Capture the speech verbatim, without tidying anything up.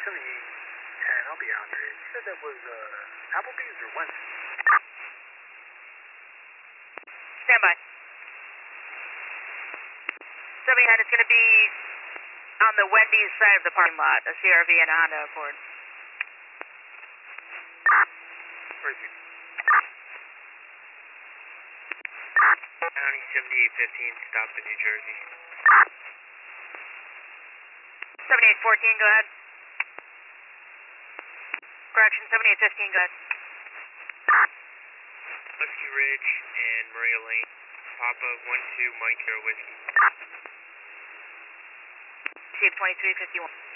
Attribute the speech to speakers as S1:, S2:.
S1: seventeen ten, I'll be out there. You said that was uh, Applebee's or Wendy's?
S2: Stand by. seventy ten, it's going to be on the Wendy's side of the parking lot, a C R V and a Honda Accord.
S1: Where's you?
S3: County seventy-eight fifteen, stop in New Jersey.
S2: seventy-eight fourteen, go ahead. Correction, seventy-eight fifteen, go ahead.
S3: Husky Ridge and Maria Lane, Papa one two Mike Air Whiskey.
S2: Shape twenty-three fifty-one.